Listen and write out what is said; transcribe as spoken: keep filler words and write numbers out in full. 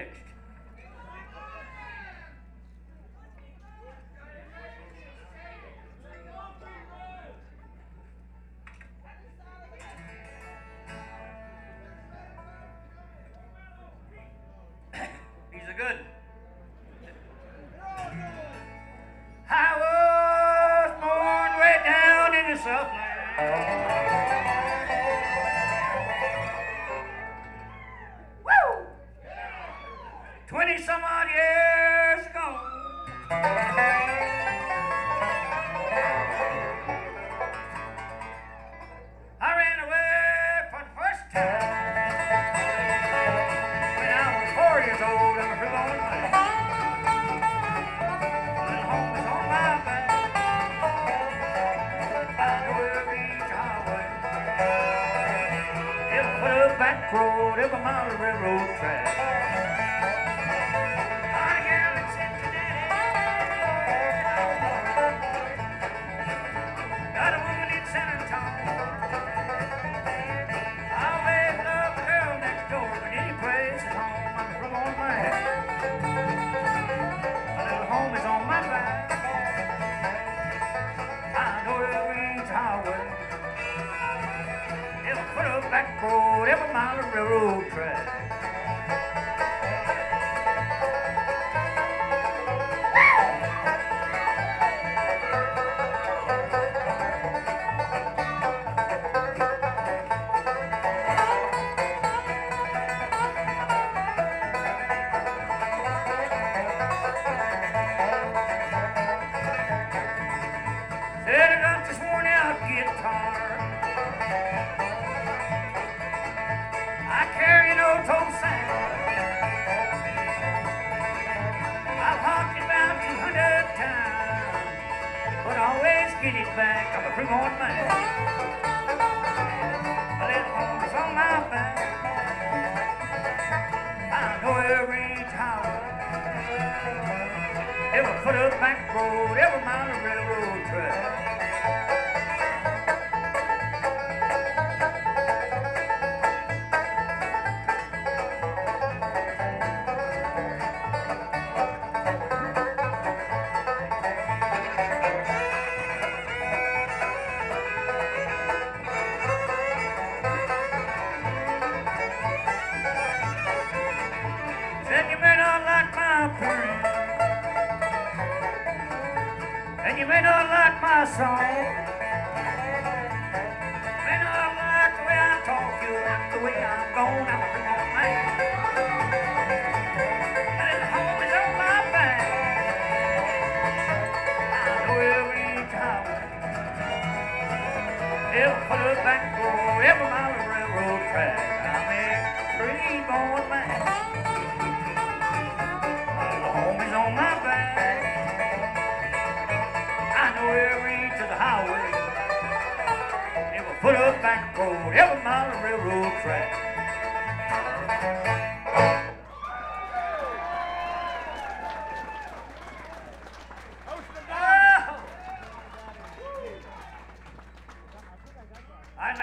next. He's a good. I was born way down in the Southland. Woo! Twenty some odd years ago. I ran away for the first time when I was four years old. I'm a free born man. Little home is on my back. I know every highway, every foot of back road, every mile of railroad track. On a gal in Cincinnati, got a woman in San Antonio. I always love the girl next door, but any place is home. I'm a free born man. A little home is on my back. I know every highway, every foot of back road, every mile of railroad track. Said I got this worn out guitar. I carry no tone sound. I've honked it about two hundred times, but I always get it back. I'm a free born man. A little home is on my back. I know every tower, every foot of back road, every mile of railroad track. Said you may not like my appearance, and you may not like my song, may not like the way I talk, you like the way I'm going. I'm a free born man. And this home is on my back. I know every tower, every foot of back road, every mile of railroad track. I'm a free born man. Home is on my back. I know every inch of the highway, every foot of back road, every mile of railroad track.